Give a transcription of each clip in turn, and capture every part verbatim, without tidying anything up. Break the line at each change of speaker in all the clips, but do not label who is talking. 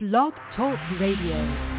Blog Talk Radio.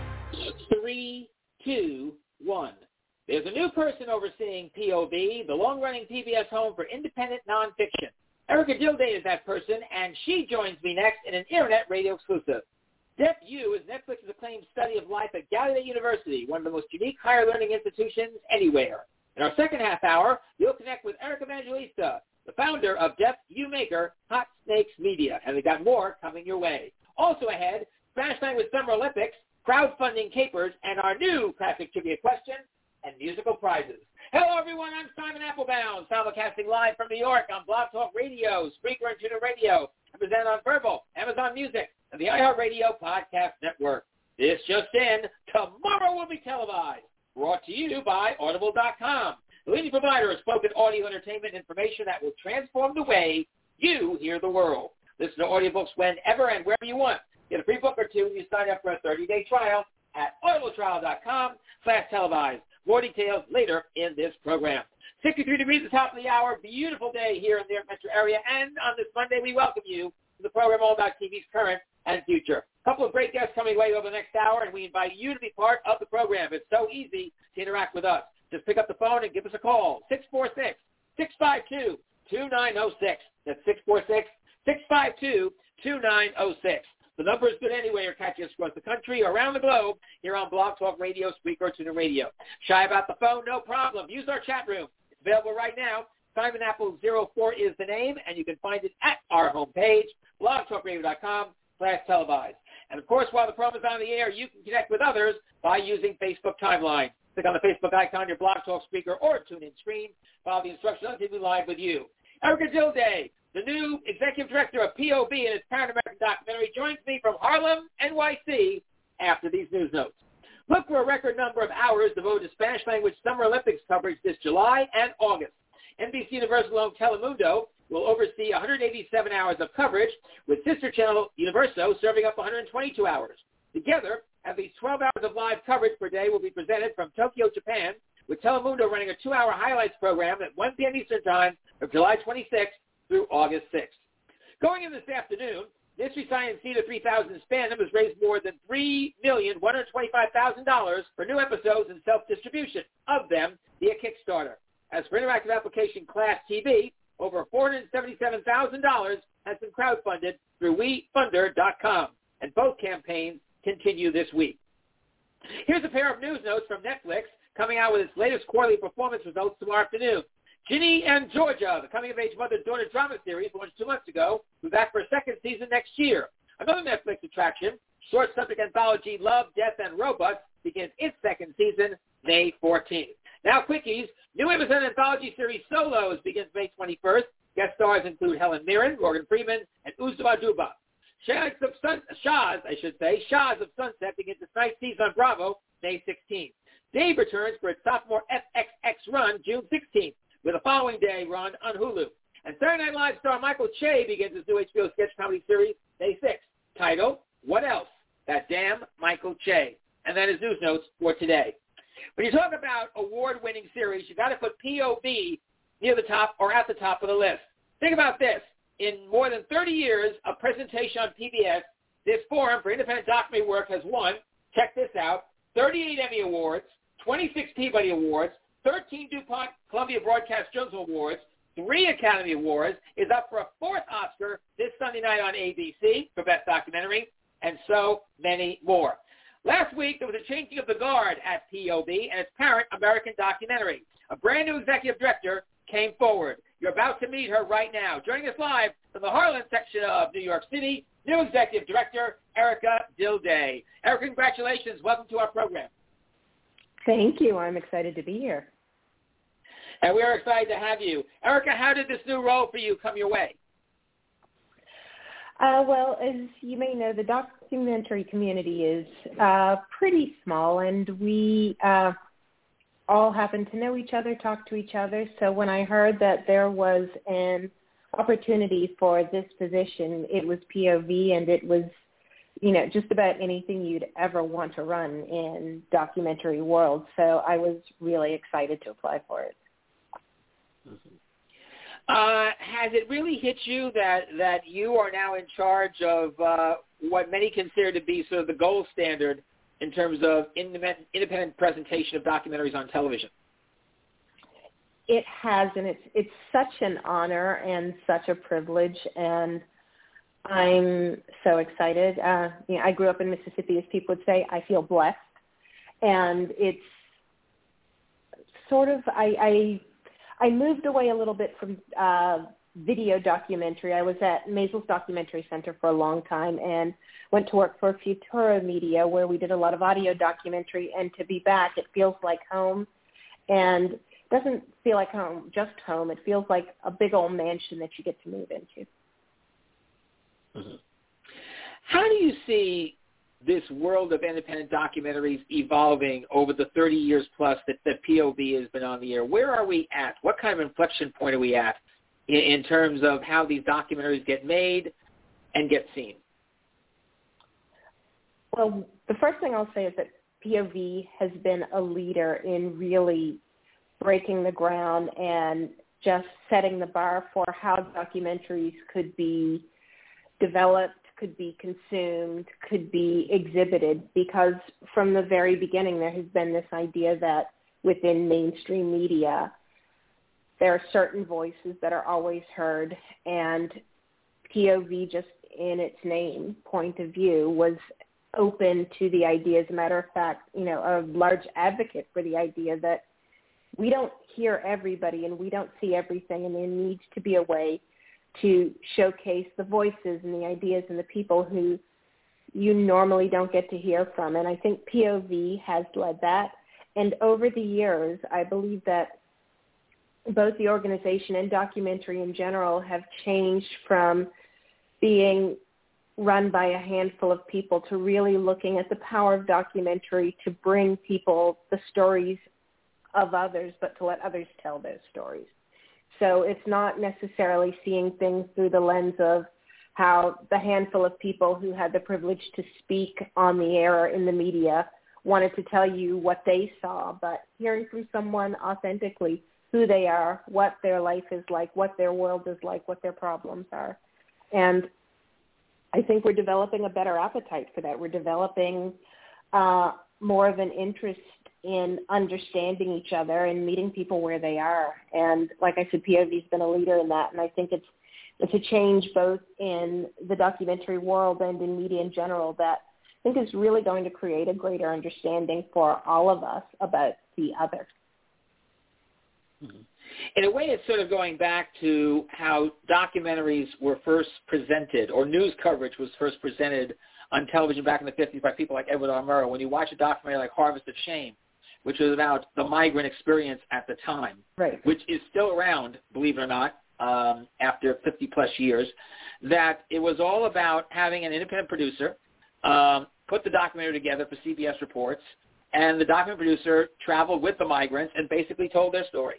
Three, two, one. There's a new person overseeing P O V, the long-running P B S home for independent nonfiction. Erica Dilday is that person, and she joins me next in an Internet radio exclusive. Deaf U is Netflix's acclaimed study of life at Gallaudet University, one of the most unique higher learning institutions anywhere. In our second half hour, you'll connect with Eric Evangelista, the founder of Deaf U maker Hot Snakes Media, and we got more coming your way. Also ahead, Spanish Language Summer Olympics, crowdfunding capers, and our new classic trivia question and musical prizes. Hello, everyone. I'm Simon Applebound, simulcasting live from New York on Blog Talk Radio, Spreaker, and Tuner Radio. I present on Verbal, Amazon Music, and the iHeartRadio Podcast Network. This just in, tomorrow will be televised. Brought to you by Audible dot com, the leading provider of spoken audio entertainment information that will transform the way you hear the world. Listen to audiobooks whenever and wherever you want. Get a free book or two when you sign up for a thirty-day trial at audible trial dot com slash televised. More details later in this program. sixty-three degrees at the top of the hour. Beautiful day here in the metro area. And on this Monday, we welcome you to the program all about T V's current and future. A couple of great guests coming away over the next hour, and we invite you to be part of the program. It's so easy to interact with us. Just pick up the phone and give us a call. six four six, six five two, two nine zero six. That's six four six, six five two, two nine zero six. The number is good anyway. You're catching us across the country or around the globe here on Blog Talk Radio, Spreaker, Tuner Radio. Shy about the phone? No problem. Use our chat room. It's available right now. Simon Apple zero four is the name, and you can find it at our homepage, blog talk radio dot com slash televised. And, of course, while the program is on the air, you can connect with others by using Facebook Timeline. Click on the Facebook icon on your Blog Talk speaker or tune-in screen. Follow the instructions on T V Live with you. Erica Dilday, the new executive director of P O V and its Parent American documentary, joins me from Harlem, N Y C, after these news notes. Look for a record number of hours devoted to Spanish language Summer Olympics coverage this July and August. N B C Universal-owned Telemundo will oversee one hundred eighty-seven hours of coverage, with sister channel Universo serving up one hundred twenty-two hours. Together, at least twelve hours of live coverage per day will be presented from Tokyo, Japan, with Telemundo running a two-hour highlights program at one p.m. Eastern Time from July twenty-sixth through August sixth. Going in this afternoon, Mystery Science Theater three thousand Spandam has raised more than three million one hundred twenty-five thousand dollars for new episodes and self-distribution of them via Kickstarter. As for interactive application Class T V, over four hundred seventy-seven thousand dollars has been crowdfunded through we funder dot com, and both campaigns continue this week. Here's a pair of news notes from Netflix, coming out with its latest quarterly performance results tomorrow afternoon. Ginny and Georgia, the coming-of-age mother-daughter drama series launched two months ago, will be back for a second season next year. Another Netflix attraction, short-subject anthology Love, Death, and Robots, begins its second season May fourteenth. Now, quickies. New Amazon anthology series Solos begins May twenty-first. Guest stars include Helen Mirren, Morgan Freeman, and Uzma Duba. Shahs of Sun, Shahs, I should say, Shahs of Sunset begins its ninth season on Bravo May sixteenth. Dave returns for its sophomore F X X run June sixteenth, with a following day run on Hulu. And Saturday Night Live star Michael Che begins his new H B O sketch comedy series May sixth, titled What Else? That Damn Michael Che. And that is news notes for today. When you talk about award-winning series, you've got to put P O V near the top or at the top of the list. Think about this. In more than thirty years of presentation on P B S, this forum for independent documentary work has won, check this out, thirty-eight Emmy Awards, twenty-six Peabody Awards, thirteen DuPont Columbia Broadcast Journalism Awards, three Academy Awards, is up for a fourth Oscar this Sunday night on A B C for Best Documentary, and so many more. Last week, there was a changing of the guard at P O V and its parent, American Documentary. A brand new executive director came forward. You're about to meet her right now. Joining us live from the Harlem section of New York City, new executive director, Erica Dilday. Erica, congratulations. Welcome to our program.
Thank you. I'm excited to be here.
And we are excited to have you. Erica, how did this new role for you come your way?
Uh, well, as you may know, the documentary community is uh, pretty small, and we uh, all happen to know each other, talk to each other. So when I heard that there was an opportunity for this position, it was P O V, and it was, you know, just about anything you'd ever want to run in documentary world. So I was really excited to apply for it.
Mm-hmm. Uh, has it really hit you that, that you are now in charge of uh, what many consider to be sort of the gold standard in terms of independent, independent presentation of documentaries on television.
It has, and it's it's such an honor and such a privilege, and I'm so excited. Uh, you know, I grew up in Mississippi, as people would say. I feel blessed, and it's sort of I I, I moved away a little bit from uh, video documentary. I was at Maysles Documentary Center for a long time, and went to work for Futura Media, where we did a lot of audio documentary. And to be back, it feels like home, and doesn't feel like home, just home. It feels like a big old mansion that you get to move into.
Mm-hmm. How do you see this world of independent documentaries evolving over the thirty years plus that, that P O V has been on the air? Where are we at? What kind of inflection point are we at in, in terms of how these documentaries get made and get seen?
Well, the first thing I'll say is that P O V has been a leader in really breaking the ground and just setting the bar for how documentaries could be developed, could be consumed, could be exhibited, because from the very beginning there has been this idea that within mainstream media there are certain voices that are always heard, and P O V, just in its name, point of view, was open to the idea. As a matter of fact, you know, a large advocate for the idea that we don't hear everybody and we don't see everything, and there needs to be a way to showcase the voices and the ideas and the people who you normally don't get to hear from. And I think P O V has led that. And over the years, I believe that both the organization and documentary in general have changed from being run by a handful of people to really looking at the power of documentary to bring people the stories of others, but to let others tell those stories. So it's not necessarily seeing things through the lens of how the handful of people who had the privilege to speak on the air or in the media wanted to tell you what they saw, but hearing from someone authentically who they are, what their life is like, what their world is like, what their problems are. And I think we're developing a better appetite for that. We're developing uh, more of an interest in understanding each other and meeting people where they are. And like I said, P O V's been a leader in that, and I think it's it's a change both in the documentary world and in media in general that I think is really going to create a greater understanding for all of us about the other.
Mm-hmm. In a way, it's sort of going back to how documentaries were first presented, or news coverage was first presented on television back in the fifties by people like Edward R. Murrow. When you watch a documentary like Harvest of Shame, which was about the migrant experience at the time,
right,
which is still around, believe it or not, um, after fifty-plus years, that it was all about having an independent producer um, put the documentary together for C B S Reports, and the documentary producer traveled with the migrants and basically told their story.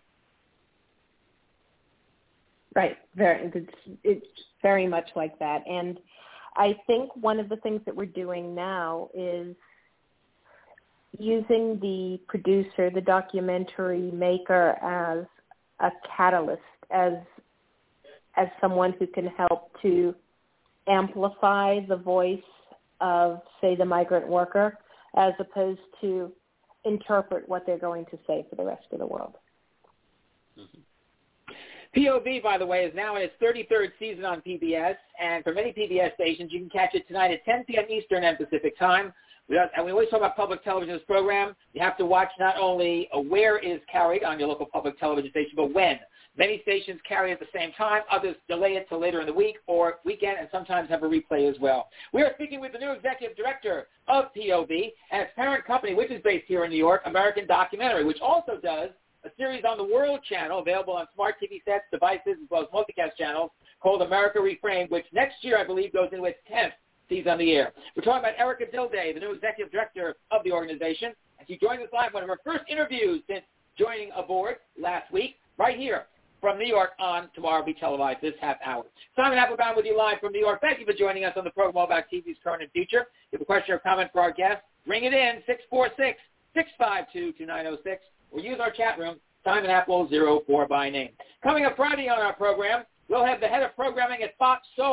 Right, very, it's, it's very much like that. And I think one of the things that we're doing now is using the producer, the documentary maker, as a catalyst, as as someone who can help to amplify the voice of, say, the migrant worker, as opposed to interpret what they're going to say for the rest of the world.
Mm-hmm. P O V, by the way, is now in its thirty-third season on P B S, and for many P B S stations, you can catch it tonight at ten p.m. Eastern and Pacific time. We don't, and we always talk about public television in this program. You have to watch not only where it is carried on your local public television station, but when. Many stations carry it at the same time. Others delay it till later in the week or weekend, and sometimes have a replay as well. We are speaking with the new executive director of P O V and its parent company, which is based here in New York, American Documentary, which also does a series on the World Channel available on smart T V sets, devices, as well as multicast channels called America Reframed, which next year, I believe, goes into its tenth season on the air. We're talking about Erica Dilday, the new executive director of the organization, and she joined us live, one of her first interviews since joining aboard last week, right here from New York on Tomorrow Be Televised this half hour. Simon Applebaum with you live from New York. Thank you for joining us on the program all about T V's current and future. If you have a question or comment for our guest, ring it in, six four six, six five two, two nine zero six, or use our chat room, Simon Apple zero four by name. Coming up Friday on our program, we'll have the head of programming at Fox Soul,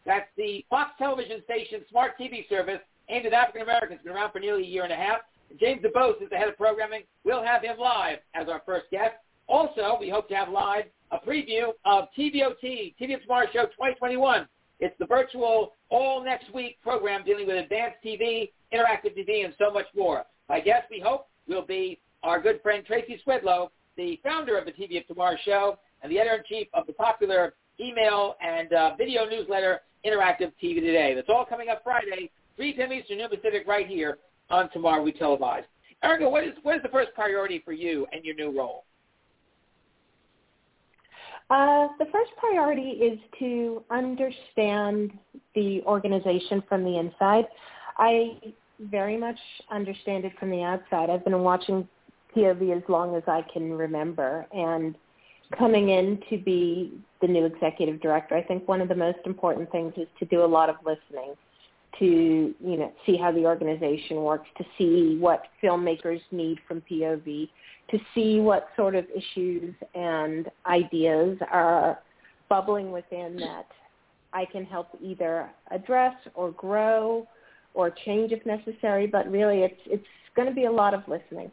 That's the Fox television station smart T V service aimed at African Americans. Been around for nearly a year and a half. James DuBose is the head of programming. We'll have him live as our first guest. Also, we hope to have live a preview of T V O T, T V of Tomorrow Show twenty twenty-one. It's the virtual all next week program dealing with advanced T V, interactive T V, and so much more. My guest, we hope, will be our good friend Tracy Swedlow, the founder of the T V of Tomorrow Show and the editor-in-chief of the popular email and uh, video newsletter Interactive T V Today. That's all coming up Friday, three p.m. Eastern, noon Pacific, right here on Tomorrow We Televise. Erica, what is, what is the first priority for you and your new role?
Uh, the first priority is to understand the organization from the inside. I very much understand it from the outside. I've been watching P O V as long as I can remember, and coming in to be the new executive director, I think one of the most important things is to do a lot of listening, to, you know, see how the organization works, to see what filmmakers need from P O V, to see what sort of issues and ideas are bubbling within that I can help either address or grow or change if necessary, but really it's it's going to be a lot of listening.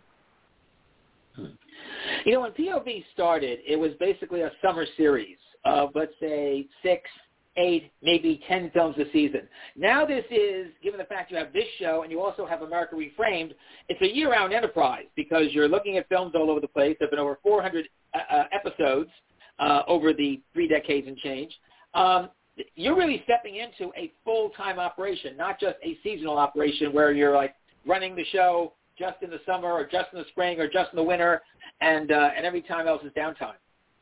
You know, when P O V started, it was basically a summer series of, let's say, six, eight, maybe ten films a season. Now this is, given the fact you have this show and you also have America Reframed, it's a year-round enterprise because you're looking at films all over the place. There have been over four hundred uh, episodes uh, over the three decades and change. Um, you're really stepping into a full-time operation, not just a seasonal operation where you're like running the show just in the summer or just in the spring or just in the winter, and uh, and every time else is downtime.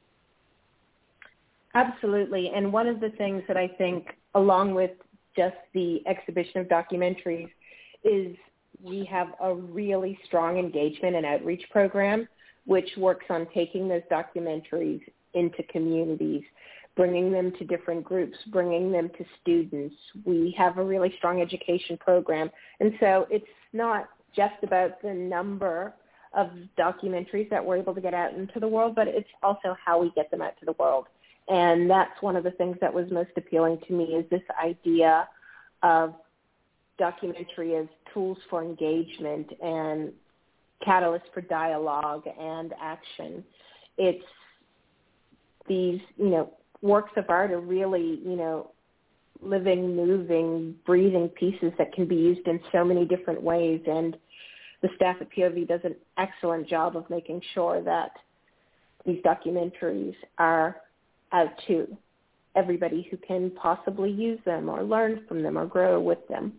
Absolutely. And one of the things that I think, along with just the exhibition of documentaries, is we have a really strong engagement and outreach program, which works on taking those documentaries into communities, bringing them to different groups, bringing them to students. We have a really strong education program. And so it's not just about the number of documentaries that we're able to get out into the world, but it's also how we get them out to the world. And that's one of the things that was most appealing to me, is this idea of documentary as tools for engagement and catalysts for dialogue and action. It's these, you know, works of art are really, you know, living, moving, breathing pieces that can be used in so many different ways. And the staff at P O V does an excellent job of making sure that these documentaries are out to everybody who can possibly use them or learn from them or grow with them.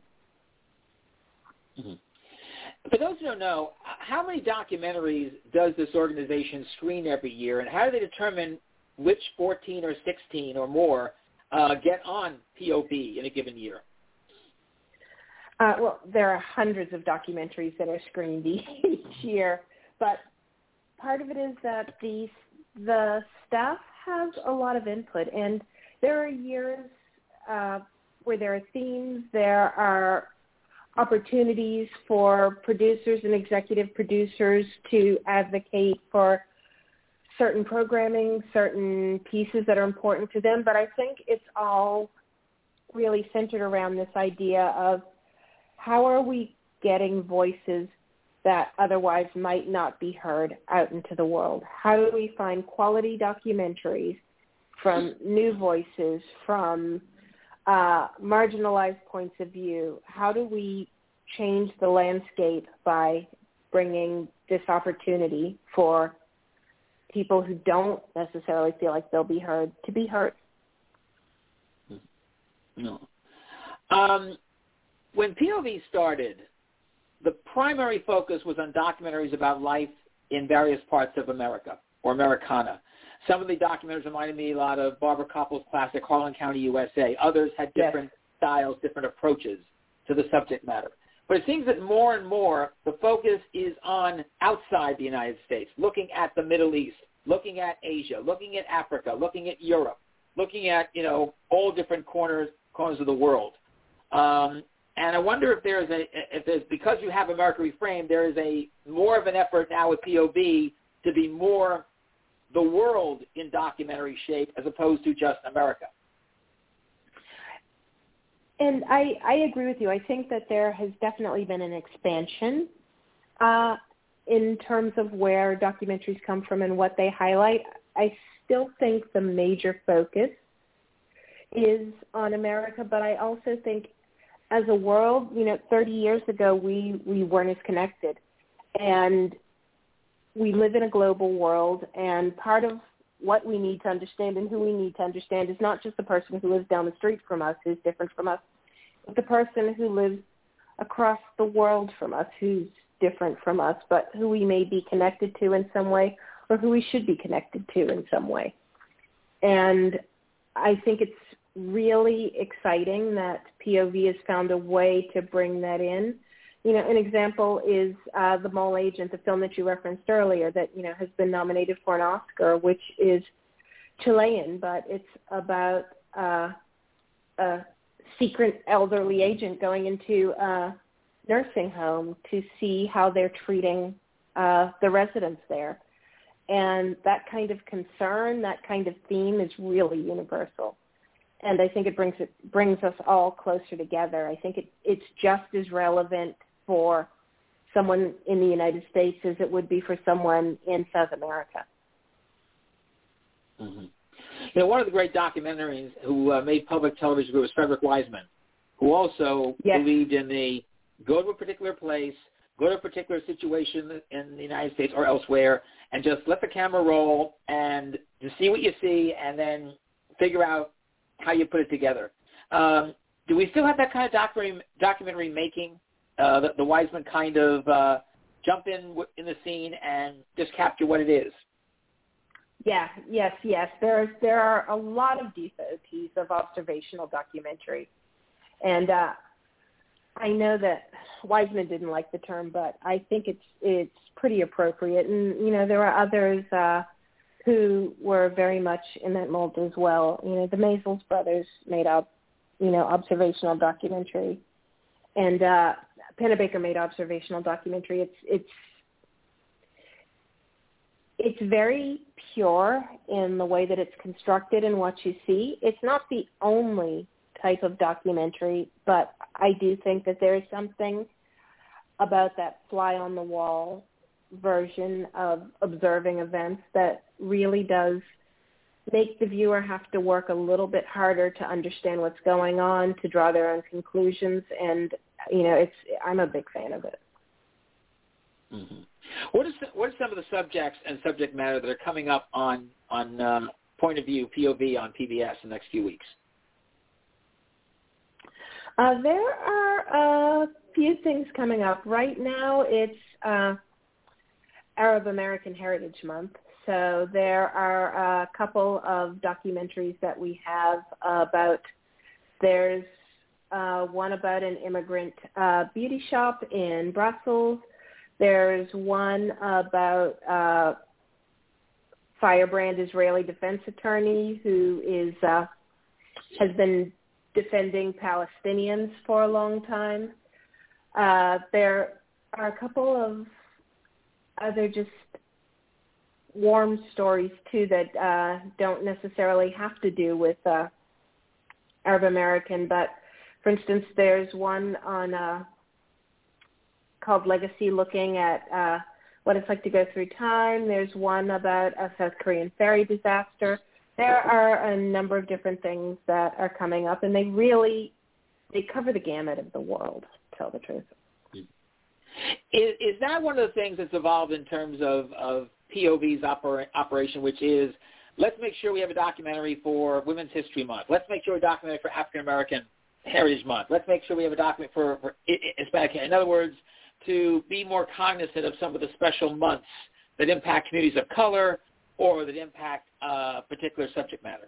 Mm-hmm. For those who don't know, how many documentaries does this organization screen every year, and how do they determine which fourteen or sixteen or more uh, get on P O V in a given year?
Uh, well, there are hundreds of documentaries that are screened each year, but part of it is that the the staff has a lot of input, and there are years uh, where there are themes, there are opportunities for producers and executive producers to advocate for certain programming, certain pieces that are important to them, but I think it's all really centered around this idea of how are we getting voices that otherwise might not be heard out into the world? How do we find quality documentaries from new voices, from uh, marginalized points of view? How do we change the landscape by bringing this opportunity for people who don't necessarily feel like they'll be heard to be heard?
No. Um, when P O V started, the primary focus was on documentaries about life in various parts of America or Americana. Some of the documentaries reminded me a lot of Barbara Koppel's classic Harlan County, U S A. Others had different yes. styles, different approaches to the subject matter. But it seems that more and more the focus is on outside the United States, looking at the Middle East, looking at Asia, looking at Africa, looking at Europe, looking at, you know, all different corners corners of the world. Um, And I wonder if there's a, if there's, because you have America Reframed, there is a more of an effort now with P O V to be more the world in documentary shape as opposed to just America.
And I, I agree with you. I think that there has definitely been an expansion uh, in terms of where documentaries come from and what they highlight. I still think the major focus is on America, but I also think as a world, you know, thirty years ago, we, we weren't as connected. And we live in a global world, and part of what we need to understand and who we need to understand is not just the person who lives down the street from us, who's different from us, but the person who lives across the world from us, who's different from us, but who we may be connected to in some way or who we should be connected to in some way. And I think it's really exciting that P O V has found a way to bring that in. You know, an example is uh, The Mole Agent, the film that you referenced earlier that, you know, has been nominated for an Oscar, which is Chilean, but it's about uh, a secret elderly agent going into a nursing home to see how they're treating uh, the residents there. And that kind of concern, that kind of theme is really universal. And I think it brings it brings us all closer together. I think it, it's just as relevant for someone in the United States as it would be for someone in South America.
Mm-hmm. You know, one of the great documentaries who uh, made public television was Frederick Wiseman, who also yes. believed in the go to a particular place, go to a particular situation in the United States or elsewhere, and just let the camera roll and just see what you see and then figure out how you put it together. Um, do we still have that kind of documentary, documentary making, uh, the, the Wiseman kind of uh, jump in in the scene and just capture what it is?
Yeah, yes, yes. There's there are a lot of devotees of observational documentary, and uh, I know that Wiseman didn't like the term, but I think it's it's pretty appropriate. And you know, there are others uh, who were very much in that mold as well. You know, the Maysles brothers made up, you know, observational documentary, and uh, Pennebaker made observational documentary. It's it's it's very pure in the way that it's constructed and what you see. It's not the only type of documentary, but I do think that there is something about that fly-on-the-wall version of observing events that really does make the viewer have to work a little bit harder to understand what's going on, to draw their own conclusions, and, you know, it's I'm a big fan of it.
Mm-hmm. What is what are some of the subjects and subject matter that are coming up on on um, Point of View P O V on P B S in the next few weeks?
Uh, there are a few things coming up. Right now it's uh, Arab American Heritage Month, so there are a couple of documentaries that we have about, there's uh, one about an immigrant uh, beauty shop in Brussels. There's one about uh, firebrand Israeli defense attorney who is uh, has been defending Palestinians for a long time. Uh, there are a couple of other just warm stories, too, that uh, don't necessarily have to do with uh, Arab American. But, for instance, there's one on uh, called Legacy, looking at uh, what it's like to go through time. There's one about a South Korean ferry disaster. There are a number of different things that are coming up, and they really, they cover the gamut of the world, to tell the truth.
Is, is that one of the things that's evolved in terms of, of P O V's opera, operation, which is, let's make sure we have a documentary for Women's History Month. Let's make sure we have a documentary for African American Heritage Month. Let's make sure we have a document for, for Hispanic. In other words, to be more cognizant of some of the special months that impact communities of color or that impact uh, particular subject matter?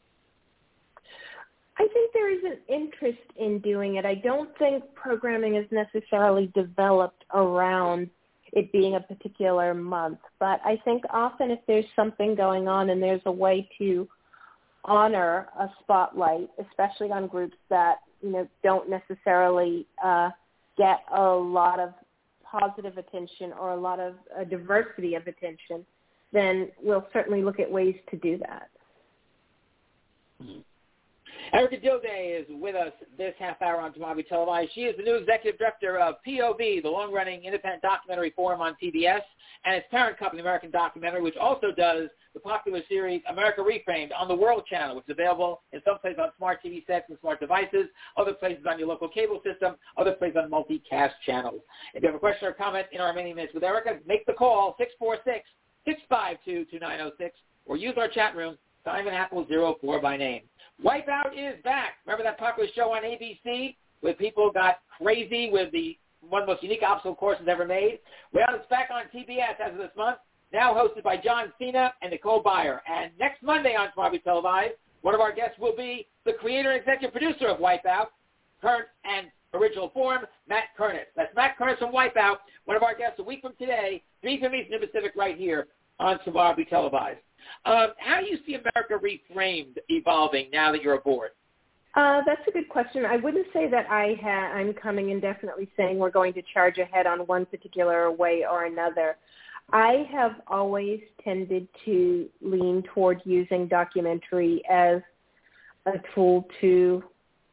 I think there is an interest in doing it. I don't think programming is necessarily developed around it being a particular month, but I think often if there's something going on and there's a way to honor a spotlight, especially on groups that, you know, don't necessarily uh, get a lot of positive attention or a lot of uh, diversity of attention, then we'll certainly look at ways to do that.
Mm-hmm. Erica Dilday is with us this half hour on Tomorrow Be Televised. She is the new executive director of P O V, the long-running independent documentary forum on P B S, and its parent company, American Documentary, which also does the popular series America Reframed on the World Channel, which is available in some places on smart T V sets and smart devices, other places on your local cable system, other places on multicast channels. If you have a question or comment in our remaining minutes with Erica, make the call six four six, six five two, two nine zero six or use our chat room, Simon Apple zero four by name. Wipeout is back. Remember that popular show on A B C where people got crazy with the one of the most unique obstacle courses ever made? Well, it's back on T B S as of this month, now hosted by John Cena and Nicole Byer. And next Monday on Tomorrow Be Televised, one of our guests will be the creator and executive producer of Wipeout, current and original form, Matt Kernitz. That's Matt Kernitz from Wipeout, one of our guests a week from today, three p.m. Eastern Pacific right here on Tomorrow Be Televised. Um, how do you see America Reframed evolving now that you're aboard?
Uh, that's a good question. I wouldn't say that I ha- I'm coming in definitely saying we're going to charge ahead on one particular way or another. I have always tended to lean toward using documentary as a tool to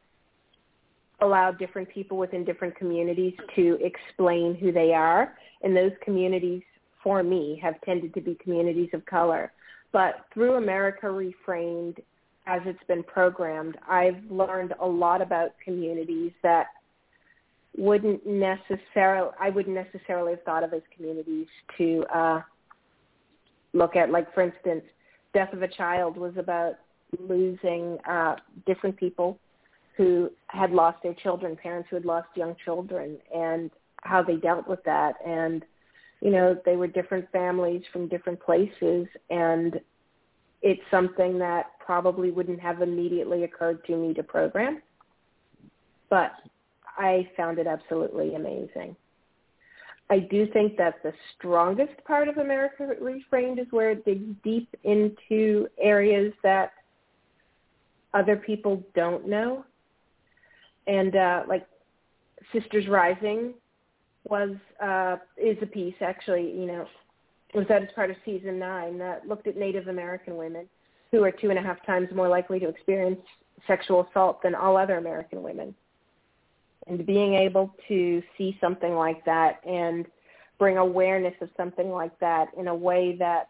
allow different people within different communities to explain who they are. And those communities, for me, have tended to be communities of color. But through America Reframed, as it's been programmed, I've learned a lot about communities that wouldn't necessarily, I wouldn't necessarily have thought of as communities to uh, look at. Like, for instance, Death of a Child was about losing uh, different people who had lost their children, parents who had lost young children, and how they dealt with that. And you know, they were different families from different places, and it's something that probably wouldn't have immediately occurred to me to program, but I found it absolutely amazing. I do think that the strongest part of America Reframed is where it digs deep into areas that other people don't know. And uh, like Sisters Rising was uh, is a piece, actually, you know, was that as part of season nine that looked at Native American women who are two and a half times more likely to experience sexual assault than all other American women. And being able to see something like that and bring awareness of something like that in a way that's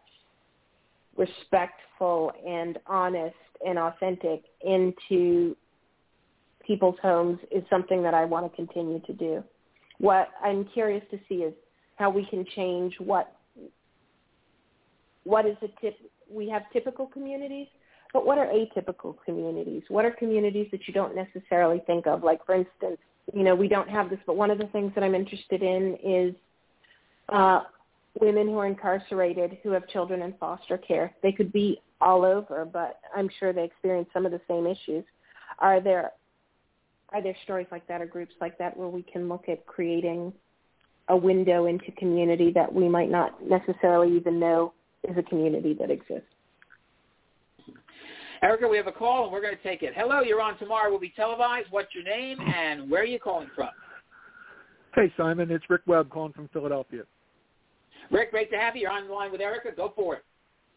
respectful and honest and authentic into people's homes is something that I want to continue to do. What I'm curious to see is how we can change what what is a tip. We have typical communities, but what are atypical communities? What are communities that you don't necessarily think of? Like, for instance, you know, we don't have this, but one of the things that I'm interested in is uh, women who are incarcerated who have children in foster care. They could be all over, but I'm sure they experience some of the same issues. Are there Are there stories like that or groups like that where we can look at creating a window into community that we might not necessarily even know is a community that exists?
Erica, we have a call, and we're going to take it. Hello, you're on Tomorrow Will Be Televised. What's your name, and where are you calling from?
Hey, Simon. It's Rick Webb calling from Philadelphia.
Rick, great to have you. You're on the line with Erica. Go for it.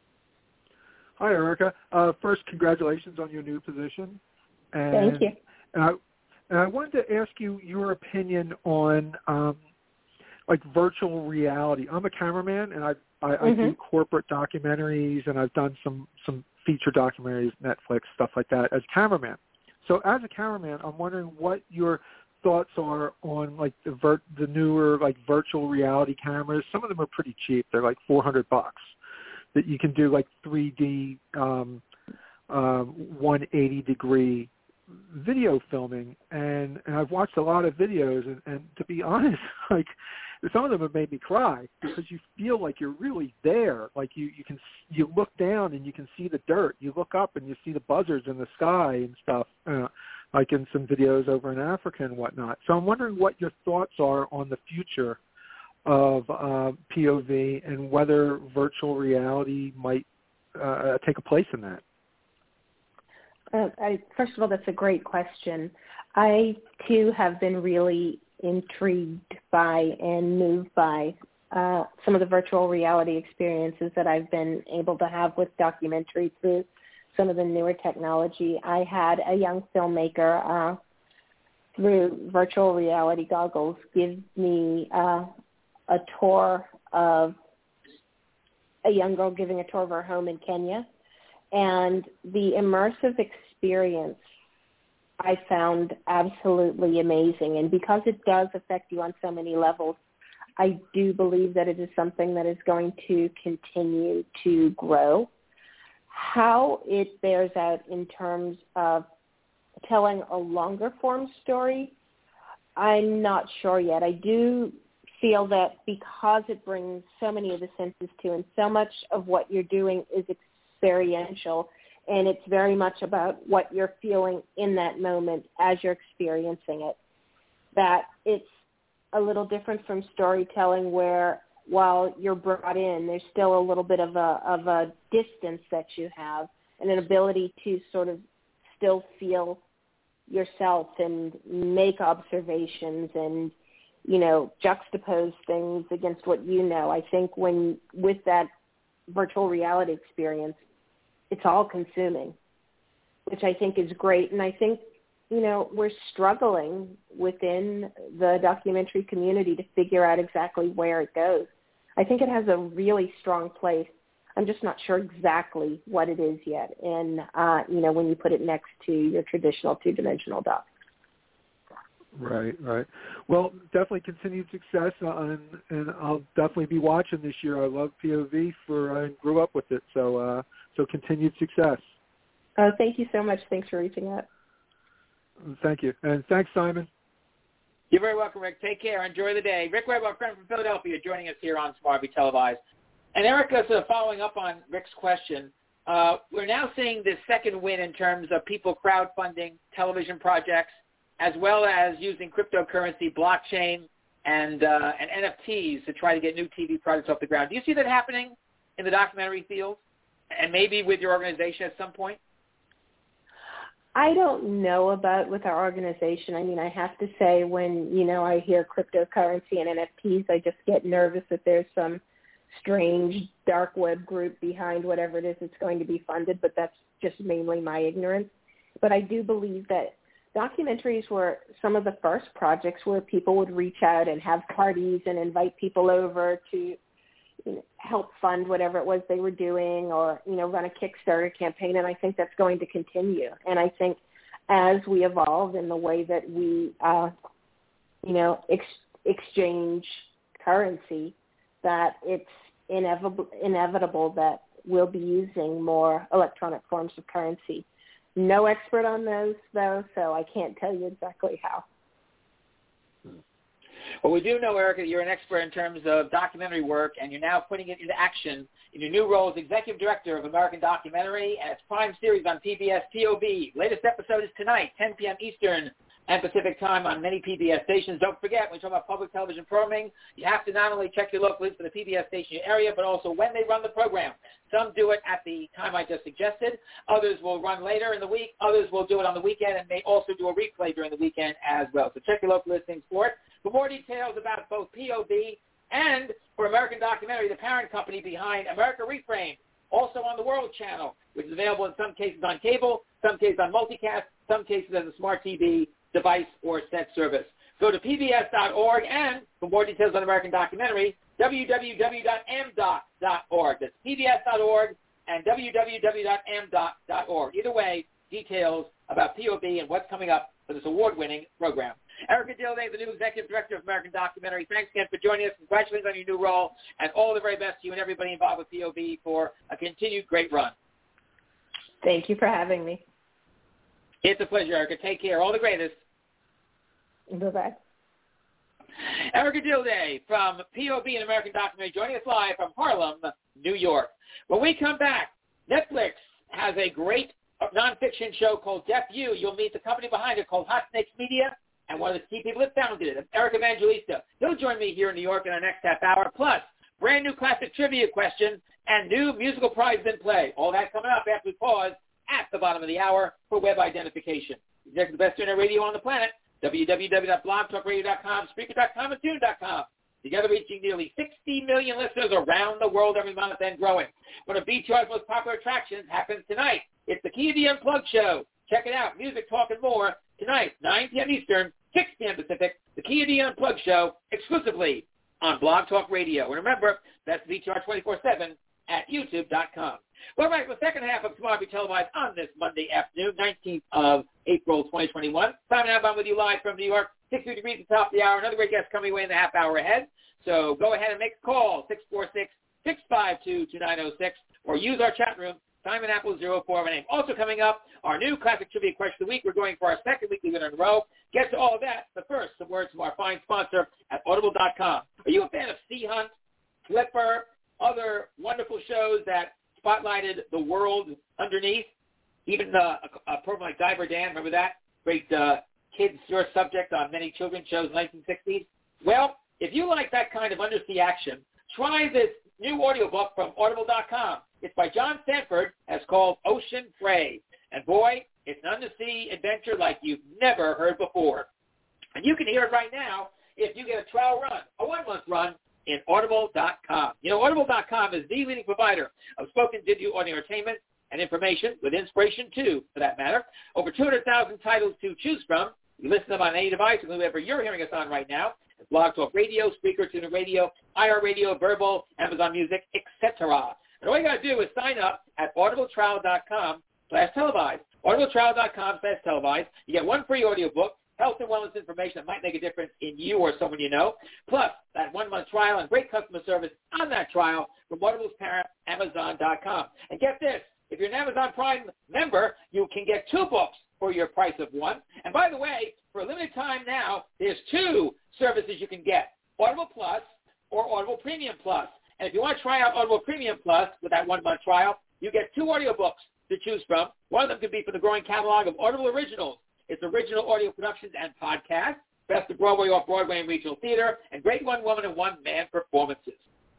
Hi, Erica. Uh, first, congratulations on your new position. And,
Thank you.
And I, and I wanted to ask you your opinion on, um, like, virtual reality. I'm a cameraman, and I, I, mm-hmm. I do corporate documentaries, and I've done some, some feature documentaries, Netflix, stuff like that, as a cameraman. So as a cameraman, I'm wondering what your thoughts are on, like, the vir- the newer, like, virtual reality cameras. Some of them are pretty cheap. They're like four hundred bucks that you can do, like, three D, um, um, one hundred eighty degree video filming, and, and I've watched a lot of videos, and, and to be honest, like, some of them have made me cry because you feel like you're really there. Like you, you can, you look down and you can see the dirt. You look up and you see the buzzards in the sky and stuff, uh, like in some videos over in Africa and whatnot. So I'm wondering what your thoughts are on the future of uh, P O V and whether virtual reality might uh, take a place in that.
Uh, I, first of all, that's a great question. I, too, have been really intrigued by and moved by uh, some of the virtual reality experiences that I've been able to have with documentary through some of the newer technology. I had a young filmmaker uh, through virtual reality goggles give me uh, a tour of a young girl giving a tour of her home in Kenya. And the immersive experience I found absolutely amazing. And because it does affect you on so many levels, I do believe that it is something that is going to continue to grow. How it bears out in terms of telling a longer form story, I'm not sure yet. I do feel that because it brings so many of the senses to, and so much of what you're doing is experiential, and it's very much about what you're feeling in that moment as you're experiencing it, that it's a little different from storytelling where while you're brought in, there's still a little bit of a of a distance that you have and an ability to sort of still feel yourself and make observations and, you know, juxtapose things against what you know. I think when with that virtual reality experience, it's all consuming, which I think is great. And I think, you know, we're struggling within the documentary community to figure out exactly where it goes. I think it has a really strong place. I'm just not sure exactly what it is yet. And, uh, you know, when you put it next to your traditional two-dimensional doc.
Right, right. Well, definitely continued success, uh, and, and I'll definitely be watching this year. I love P O V for I grew up with it, so uh, so continued success.
Oh, thank you so much. Thanks for reaching out.
Thank you, and thanks, Simon.
You're very welcome, Rick. Take care. Enjoy the day. Rick Webb, our friend from Philadelphia, joining us here on Smart V Televised. And Erica, sort of following up on Rick's question, uh, we're now seeing this second win in terms of people crowdfunding television projects, as well as using cryptocurrency, blockchain, and uh, and N F Ts to try to get new T V projects off the ground. Do you see that happening in the documentary field, and maybe with your organization at some point?
I don't know about with our organization. I mean, I have to say when, you know, I hear cryptocurrency and N F Ts, I just get nervous that there's some strange dark web group behind whatever it is that's going to be funded, but that's just mainly my ignorance. But I do believe that documentaries were some of the first projects where people would reach out and have parties and invite people over to, you know, help fund whatever it was they were doing, or, you know, run a Kickstarter campaign. And I think that's going to continue. And I think as we evolve in the way that we, uh, you know, ex- exchange currency, that it's inevitable, inevitable that we'll be using more electronic forms of currency. No expert on those, though, so I can't tell you exactly how.
Well, we do know, Erica, that you're an expert in terms of documentary work, and you're now putting it into action in your new role as Executive Director of American Documentary and its prime series on P B S P O V. Latest episode is tonight, ten p.m. Eastern and Pacific time on many P B S stations. Don't forget, when you talk about public television programming, you have to not only check your local list for the P B S station in your area, but also when they run the program. Some do it at the time I just suggested. Others will run later in the week. Others will do it on the weekend and may also do a replay during the weekend as well. So check your local listings for it. For more details about both P O V and for American Documentary, the parent company behind America Reframed, also on the World Channel, which is available in some cases on cable, some cases on multicast, some cases as a smart T V device or set service. Go to P B S dot org, and for more details on American Documentary, w w w dot a m doc dot org. That's P B S dot org and w w w dot a m doc dot org. Either way, details about P O V and what's coming up for this award-winning program. Erica Dilday, the new Executive Director of American Documentary, thanks again for joining us. Congratulations on your new role, and all the very best to you and everybody involved with P O V for a continued great run.
Thank you for having me.
It's a pleasure, Erica. Take care. All the greatest.
Bye-bye.
Erica Dilday from P O V and American Documentary joining us live from Harlem, New York. When we come back, Netflix has a great nonfiction show called Deaf U. You'll meet the company behind it called Hot Snakes Media, and one of the key people that founded it, Eric Evangelista. He'll join me here in New York in our next half hour, plus brand new classic trivia question and new musical prize in play. All that coming up after we pause at the bottom of the hour for web identification. Exactly the best internet radio on the planet, w w w dot blog talk radio dot com, Spreaker dot com, and Tune dot com. Together reaching nearly sixty million listeners around the world every month and growing. One of B T R's most popular attractions happens tonight It's the Key of the Unplugged show. Check it out. Music, talk, and more tonight, nine p.m. Eastern, six p.m. Pacific. The Key of the Unplugged show exclusively on Blog Talk Radio. And remember, that's V T R twenty-four seven at YouTube dot com. Well, right, the second half of Tomorrow Be Televised on this Monday afternoon, nineteenth of April, twenty twenty-one. Simon Alban with you live from New York, sixty degrees at the top of the hour. Another great guest coming away in the half hour ahead. So go ahead and make a call, six four six, six five two, two nine zero six, or use our chat room, Simon Apple zero four one eight. Also coming up, our new Classic Trivia Question of the Week. We're going for our second weekly winner in a row. Get to all of that, but first, some words from our fine sponsor at Audible dot com. Are you a fan of Sea Hunt, Flipper, other wonderful shows that spotlighted the world underneath? Even uh, a, a program like Diver Dan, remember that? Great uh, kids' your subject on many children's shows in the nineteen sixties. Well, if you like that kind of undersea action, try this new audiobook from Audible dot com. It's by John Stanford, and it's called Ocean Prey. And boy, it's an undersea adventure like you've never heard before. And you can hear it right now if you get a trial run, a one-month run, in Audible dot com. You know, Audible dot com is the leading provider of spoken video audio entertainment and information, with inspiration too, for that matter. Over two hundred thousand titles to choose from. You listen to them on any device, whoever you're hearing us on right now. Blog Talk Radio, Spreaker, TuneIn Radio, iHeartRadio, Verbal, Amazon Music, et cetera. And all you got to do is sign up at audible trial dot com slash televised. audible trial dot com slash televised. You get one free audiobook, health and wellness information that might make a difference in you or someone you know, plus that one-month trial and great customer service on that trial from Audible's parent, Amazon dot com. And get this, if you're an Amazon Prime member, you can get two books for your price of one. And by the way, for a limited time now, there's two services you can get, Audible Plus or Audible Premium Plus. And if you want to try out Audible Premium Plus with that one-month trial, you get two audiobooks to choose from. One of them could be for the growing catalog of Audible Originals. It's original audio productions and podcasts, best of Broadway, off-Broadway, and regional theater, and great one-woman and one-man performances.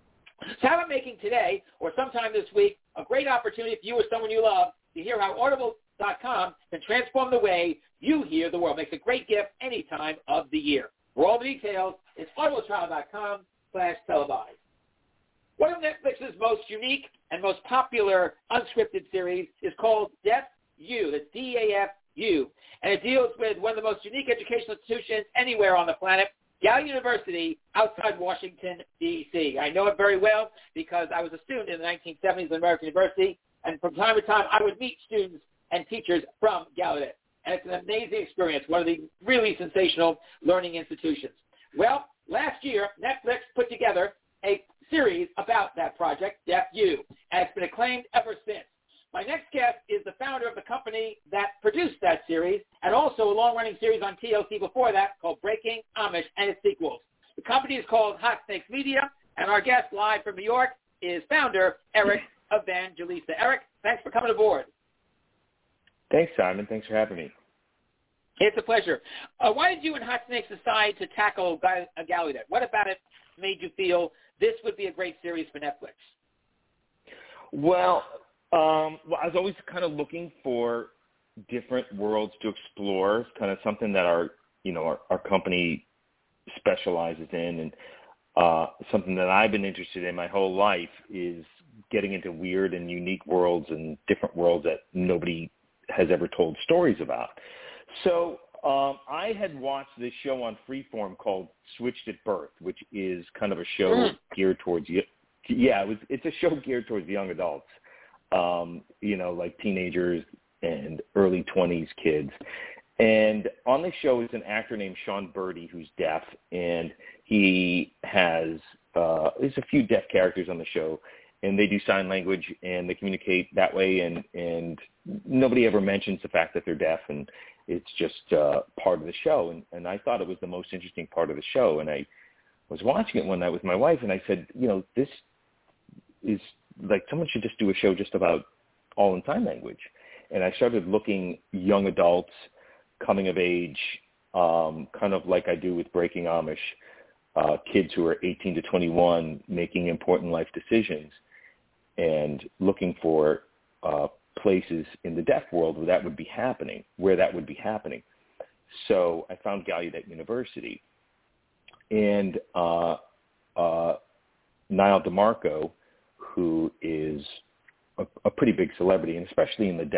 So how about making today, or sometime this week, a great opportunity for you or someone you love to hear how Audible dot com can transform the way you hear the world. Makes a great gift any time of the year. For all the details, it's audible trial dot com slash televised. One of Netflix's most unique and most popular unscripted series is called Deaf U. That's D A F U. And it deals with one of the most unique educational institutions anywhere on the planet, Yale University, outside Washington, D C I know it very well because I was a student in the nineteen seventies at American University, and from time to time I would meet students and teachers from Gallaudet. And it's an amazing experience, one of the really sensational learning institutions. Well, last year, Netflix put together a series about that project, Deaf U, and it's been acclaimed ever since. My next guest is the founder of the company that produced that series, and also a long-running series on T L C before that called Breaking Amish and its sequels. The company is called Hot Snakes Media, and our guest live from New York is founder Eric Evangelista. Eric, thanks for coming aboard.
Thanks, Simon. Thanks for having me.
It's a pleasure. Uh, why did you and Hot Snakes decide to tackle Gallaudet? What about it made you feel this would be a great series for Netflix?
Well, um, well, I was always kind of looking for different worlds to explore. It's kind of something that our, you know, our, our company specializes in, and uh, something that I've been interested in my whole life is getting into weird and unique worlds and different worlds that nobody has ever told stories about. So um, I had watched this show on Freeform called Switched at Birth, which is kind of a show mm. geared towards you. Yeah, it was, it's a show geared towards young adults, um, you know, like teenagers and early twenties kids. And on the show is an actor named Sean Birdie who's deaf, and he has uh, there's a few deaf characters on the show, and they do sign language and they communicate that way, and, and nobody ever mentions the fact that they're deaf, and it's just uh, part of the show. And, and I thought it was the most interesting part of the show. And I was watching it one night with my wife, and I said, you know, this is like someone should just do a show just about all in sign language. And I started looking young adults, coming of age, um, kind of like I do with Breaking Amish, uh, kids who are eighteen to twenty-one making important life decisions, and looking for uh, places in the deaf world where that would be happening, where that would be happening. So I found Gallaudet University. And uh, uh, Niall DeMarco, who is a, a pretty big celebrity, and especially in the deaf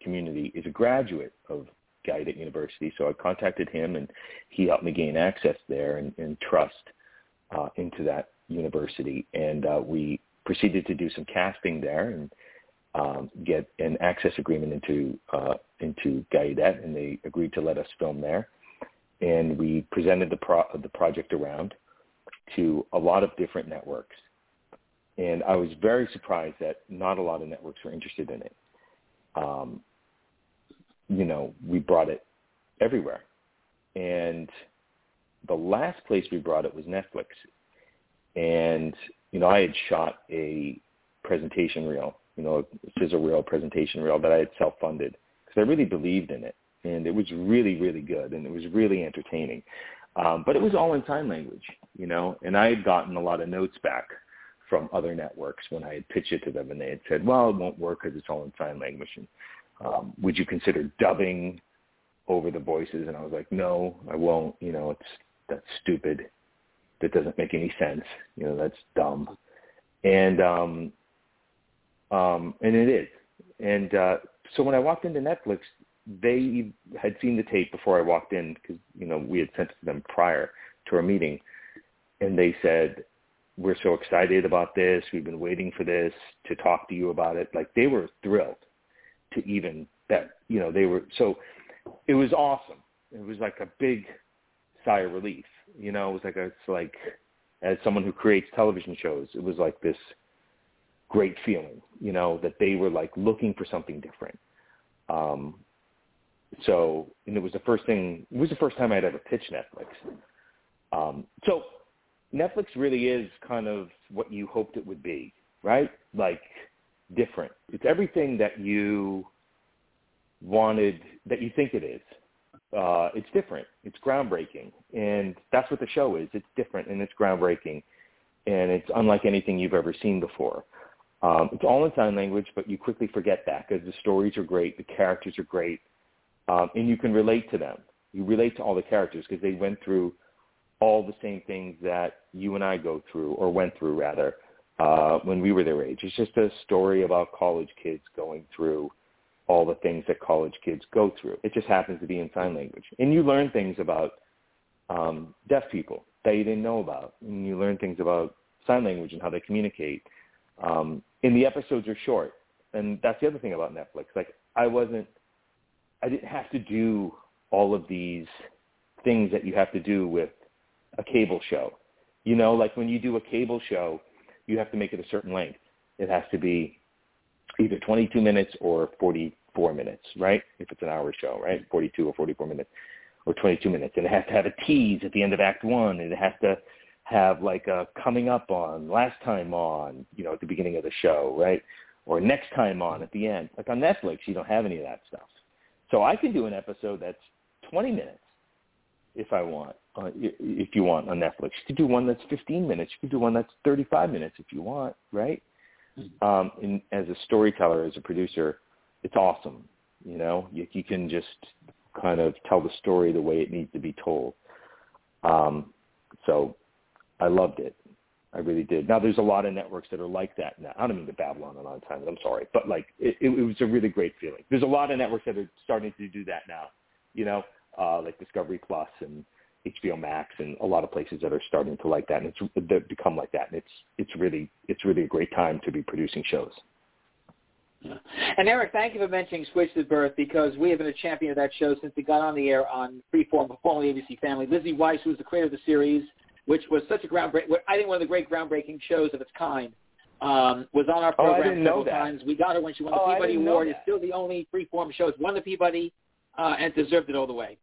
community is a graduate of Gallaudet University, so I contacted him, and he helped me gain access there and, and trust uh, into that university. And uh, we proceeded to do some casting there and um, get an access agreement into uh, into Gallaudet, and they agreed to let us film there. And we presented the pro- the project around to a lot of different networks. And I was very surprised that not a lot of networks were interested in it. Um, you know, we brought it everywhere. And the last place we brought it was Netflix. And, you know, I had shot a presentation reel, you know, a sizzle reel presentation reel that I had self-funded because I really believed in it. And it was really, really good, and it was really entertaining. Um, but it was all in sign language, you know, and I had gotten a lot of notes back from other networks when I had pitched it to them, and they had said, well, it won't work because it's all in sign language. And um, would you consider dubbing over the voices? And I was like, no, I won't. You know, it's that's stupid. That doesn't make any sense. You know, that's dumb. And um, um, and it is. And uh, so when I walked into Netflix, they had seen the tape before I walked in because, you know, we had sent it to them prior to our meeting. And they said, we're so excited about this. We've been waiting for this to talk to you about it. Like, they were thrilled to even that, you know, they were, so it was awesome. It was like a big sigh of relief. You know, it was like, a, it's like, as someone who creates television shows, it was like this great feeling, you know, that they were like looking for something different. Um, so, and it was the first thing, it was the first time I'd ever pitched Netflix. Um, so Netflix really is kind of what you hoped it would be, right? Like, different. It's everything that you wanted, that you think it is. Uh, it's different. It's groundbreaking. And that's what the show is. It's different and it's groundbreaking. And it's unlike anything you've ever seen before. Um, it's all in sign language, but you quickly forget that because the stories are great, the characters are great, um, and you can relate to them. You relate to all the characters because they went through all the same things that you and I go through, or went through, rather, uh, when we were their age. It's just a story about college kids going through all the things that college kids go through. It just happens to be in sign language. And you learn things about um, deaf people that you didn't know about. And you learn things about sign language and how they communicate. Um, and the episodes are short. And that's the other thing about Netflix. Like, I wasn't, I didn't have to do all of these things that you have to do with a cable show. You know, like when you do a cable show, you have to make it a certain length. It has to be either twenty-two minutes or forty-four minutes, right? If it's an hour show, right? forty-two or forty-four minutes or twenty-two minutes. And it has to have a tease at the end of act one. And it has to have like a coming up on, last time on, you know, at the beginning of the show, right? Or next time on at the end. Like on Netflix, you don't have any of that stuff. So I can do an episode that's twenty minutes if I want, uh, if you want on Netflix. You could do one that's fifteen minutes. You could do one that's thirty-five minutes if you want, right? Um, and as a storyteller, as a producer, it's awesome. You know, you, you can just kind of tell the story the way it needs to be told. Um, so I loved it. I really did. Now, there's a lot of networks that are like that now. I don't mean to babble on and on time. I'm sorry. But, like, it, it, it was a really great feeling. There's a lot of networks that are starting to do that now, you know, uh, like Discovery Plus and H B O Max and a lot of places that are starting to like that, and it's they've become like that. And it's it's really it's really a great time to be producing shows.
Yeah. And Eric, thank you for mentioning Switched at Birth, because we have been a champion of that show since it got on the air on Freeform, formerly A B C Family. Lizzie Weiss, who was the creator of the series, which was such a groundbreaking, I think one of the great groundbreaking shows of its kind, um, was on our program
oh, I didn't
several
know that.
times. We got her when she won the
oh,
Peabody Award. It's still the only Freeform show. It's won the Peabody uh, and deserved it all the way.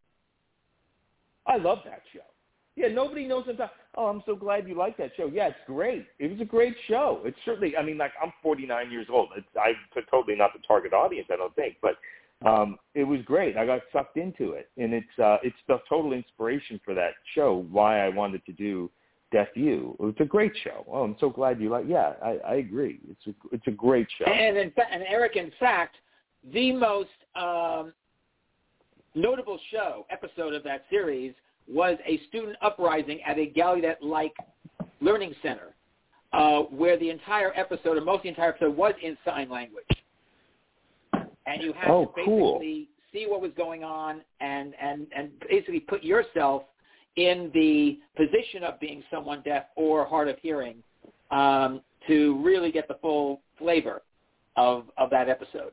I love that show. Yeah, nobody knows about. Oh, I'm so glad you like that show. Yeah, it's great. It was a great show. It's certainly. I mean, like, I'm forty-nine years old. It's, I'm totally not the target audience, I don't think, but um, it was great. I got sucked into it, and it's uh, it's the total inspiration for that show. Why I wanted to do Deaf U. It's a great show. Oh, I'm so glad you like. Yeah, I, I agree. It's a it's a great show.
And in fa- and Eric, in fact, the most um, notable show episode of that series was a student uprising at a Gallaudet-like learning center, uh, where the entire episode, or most of the entire episode, was in sign language. and you had
oh,
to basically
cool.
see what was going on and, and, and basically put yourself in the position of being someone deaf or hard of hearing um, to really get the full flavor of, of that episode.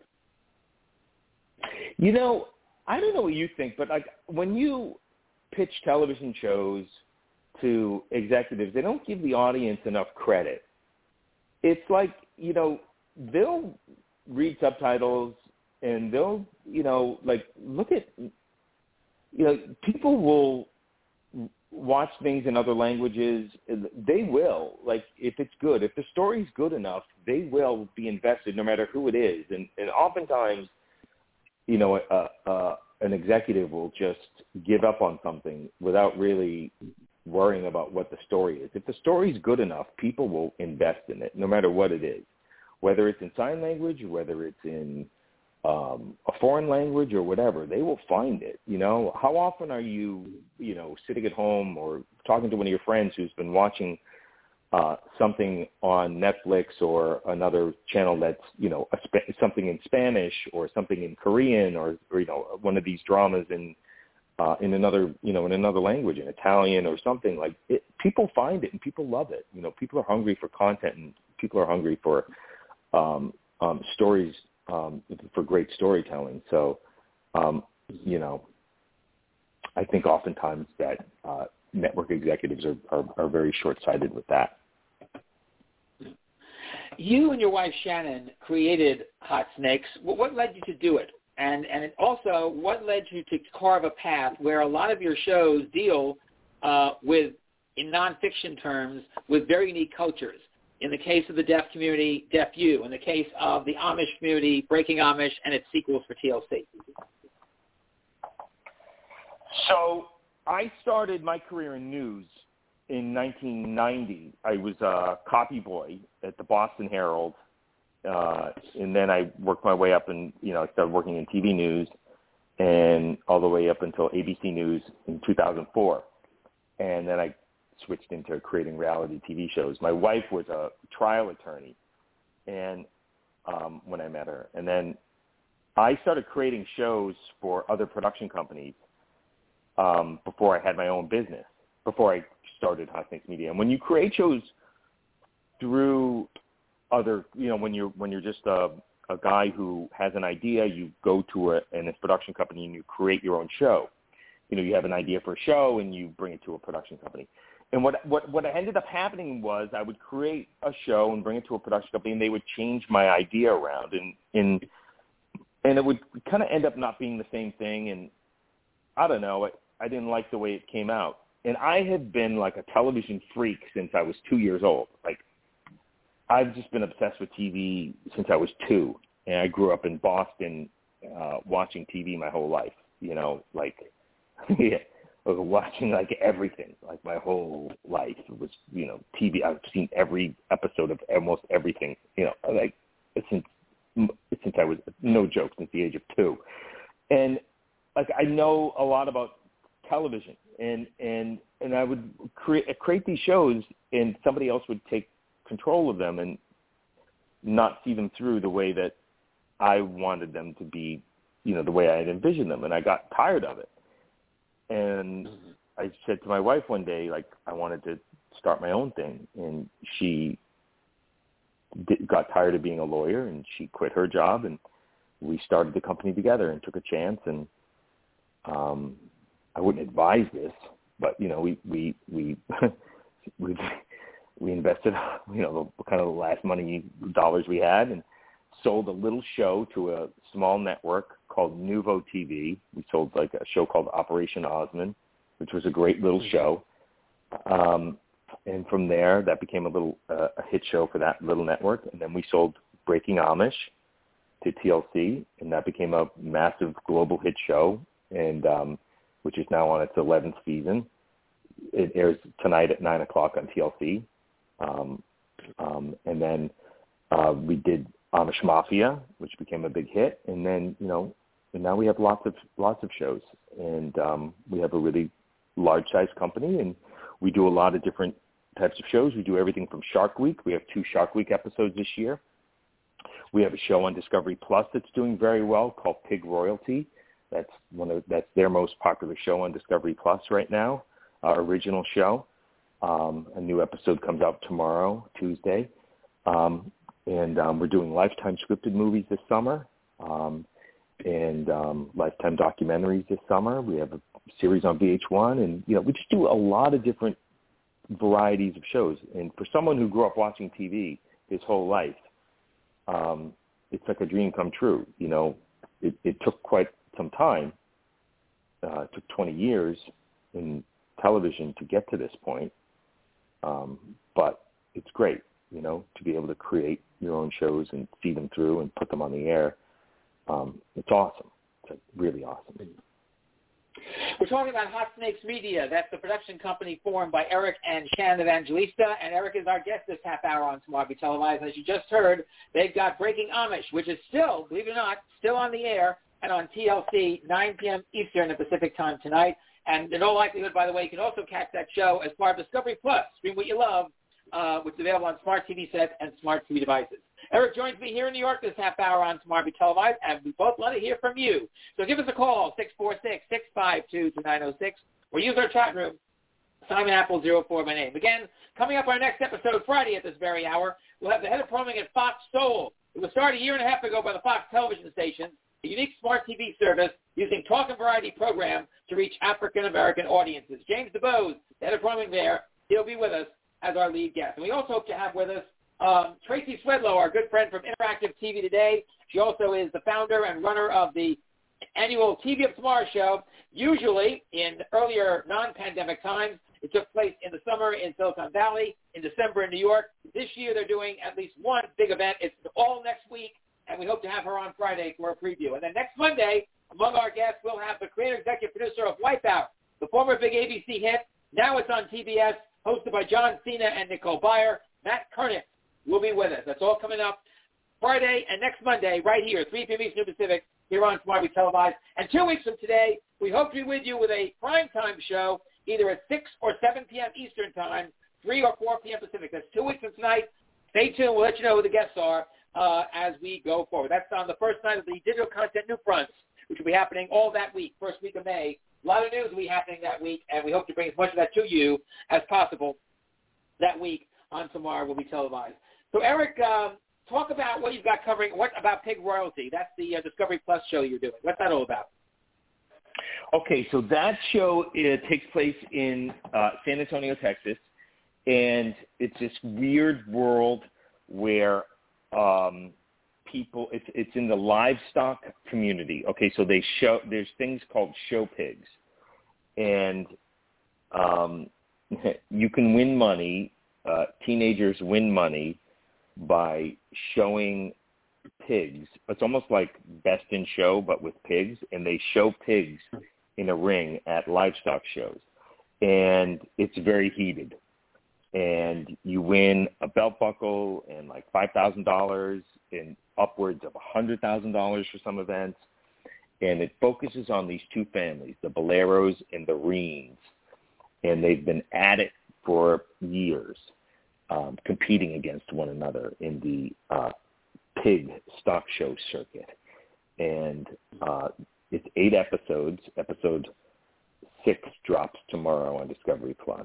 You know, I don't know what you think, but like when you pitch television shows to executives, they don't give the audience enough credit. It's like, you know, they'll read subtitles and they'll, you know, like look at, you know, people will watch things in other languages. They will, like, if it's good, if the story's good enough, they will be invested no matter who it is. And, and oftentimes, you know, uh, uh, an executive will just give up on something without really worrying about what the story is. If the story's good enough, people will invest in it, no matter what it is, whether it's in sign language, whether it's in um, a foreign language or whatever. They will find it. You know, how often are you, you know, sitting at home or talking to one of your friends who's been watching uh, something on Netflix or another channel that's, you know, a Sp- something in Spanish or something in Korean or, or you know, one of these dramas in uh, in another, you know, in another language, in Italian or something like it. People find it and people love it. You know, people are hungry for content and people are hungry for um, um, stories, um, for great storytelling. So, um, you know, I think oftentimes that uh, network executives are, are, are very short-sighted with that.
You and your wife Shannon created Hot Snakes. What led you to do it? And and also, what led you to carve a path where a lot of your shows deal uh, with, in nonfiction terms, with very unique cultures? In the case of the deaf community, Deaf U. In the case of the Amish community, Breaking Amish, and its sequels for T L C.
So I started my career in news in nineteen ninety. I was a copy boy at the Boston Herald, uh, and then I worked my way up and, you know, I started working in T V news and all the way up until A B C News in two thousand four. And then I switched into creating reality T V shows. My wife was a trial attorney and um, when I met her. And then I started creating shows for other production companies um, before I had my own business, before I started Hot Snakes Media. And when you create shows through other, you know, when you're when you're just a, a guy who has an idea, you go to a, an, a production company and you create your own show. You know, you have an idea for a show and you bring it to a production company. And what what what ended up happening was I would create a show and bring it to a production company, and they would change my idea around, and and and it would kind of end up not being the same thing. And I don't know, I, I didn't like the way it came out. And I had been like a television freak since I was two years old. Like, I've just been obsessed with T V since I was two, and I grew up in Boston uh, watching T V my whole life. You know, like, yeah, I was watching like everything, like my whole life. It was, you know, T V. I've seen every episode of almost everything. You know, like since since I was, no joke, since the age of two, and like I know a lot about television, and and and I would create create these shows, and somebody else would take control of them and not see them through the way that I wanted them to be, you know, the way I had envisioned them, and I got tired of it. And I said to my wife one day, like, I wanted to start my own thing, and she did, got tired of being a lawyer, and she quit her job, and we started the company together and took a chance. And um, I wouldn't advise this, but you know, we we we we we invested, you know, the kind of the last money dollars we had, and sold a little show to a small network called Nuvo T V. We sold like a show called Operation Osmond, which was a great little show. Um, and from there, that became a little uh, a hit show for that little network. And then we sold Breaking Amish to T L C, and that became a massive global hit show, and um, which is now on its eleventh season. It airs tonight at nine o'clock on T L C. Um, um, and then uh, we did Amish Mafia, which became a big hit, and then, you know, and now we have lots of lots of shows, and um, we have a really large-sized company, and we do a lot of different types of shows. We do everything from Shark Week. We have two Shark Week episodes this year. We have a show on Discovery Plus that's doing very well called Pig Royalty. That's one of that's their most popular show on Discovery Plus right now, our original show. Um, a new episode comes out tomorrow, Tuesday. Um, and um, we're doing Lifetime scripted movies this summer um, and um, Lifetime documentaries this summer. We have a series on V H one. And, you know, we just do a lot of different varieties of shows. And for someone who grew up watching T V his whole life, um, it's like a dream come true. You know, it, it took quite some time. Uh, it took twenty years in television to get to this point. Um, but it's great, you know, to be able to create your own shows and see them through and put them on the air. Um, it's awesome. It's like really awesome.
We're talking about Hot Snakes Media. That's the production company formed by Eric and Shannon Evangelista, and Eric is our guest this half hour on Tomorrow Be Televised. As you just heard, they've got Breaking Amish, which is still, believe it or not, still on the air and on T L C, nine p.m. Eastern at Pacific Time tonight. And in all likelihood, by the way, you can also catch that show as part of Discovery Plus, Stream What You Love, uh, which is available on smart T V sets and smart T V devices. Eric joins me here in New York this half hour on Tomorrow Be Televised, and we both want to hear from you. So give us a call, six four six, six five two, two nine zero six, or use our chat room, Simon Apple zero four, my name. Again, coming up our next episode Friday at this very hour, we'll have the head of programming at Fox Soul. It was started a year and a half ago by the Fox television station, a unique smart T V service using talk and variety program to reach African-American audiences. James DeBose, the head of programming there, he'll be with us as our lead guest. And we also hope to have with us um, Tracy Swedlow, our good friend from Interactive T V Today. She also is the founder and runner of the annual T V of Tomorrow show. Usually, in earlier non-pandemic times, it took place in the summer in Silicon Valley, in December in New York. This year, they're doing at least one big event. It's all next week, and we hope to have her on Friday for a preview. And then next Monday, among our guests, we'll have the creator executive producer of Wipeout, the former big A B C hit. Now it's on T B S, hosted by John Cena and Nicole Byer. Matt Kernick will be with us. That's all coming up Friday and next Monday right here, three p.m. Eastern Pacific, here on Tomorrow Be Televised. And two weeks from today, we hope to be with you with a primetime show, either at six or seven p.m. Eastern Time, three or four p.m. Pacific. That's two weeks from tonight. Stay tuned. We'll let you know who the guests are uh, as we go forward. That's on the first night of the Digital Content New Fronts, which will be happening all that week, first week of May. A lot of news will be happening that week, and we hope to bring as much of that to you as possible that week on Tomorrow Will Be Televised. So, Eric, um, talk about what you've got covering. What about Pig Royalty? That's the uh, Discovery Plus show you're doing. What's that all about?
Okay, so that show it takes place in uh, San Antonio, Texas, and it's this weird world where um, people it's it's in the livestock community. Okay, so they show there's things called show pigs, and um, you can win money. Uh, teenagers win money by showing pigs. It's almost like Best in Show, but with pigs, and they show pigs in a ring at livestock shows, and it's very heated. And you win a belt buckle and like five thousand dollars and upwards of one hundred thousand dollars for some events. And it focuses on these two families, the Boleros and the Reens. And they've been at it for years, um, competing against one another in the uh, pig stock show circuit. And uh, it's eight episodes. Episode six drops tomorrow on Discovery Plus.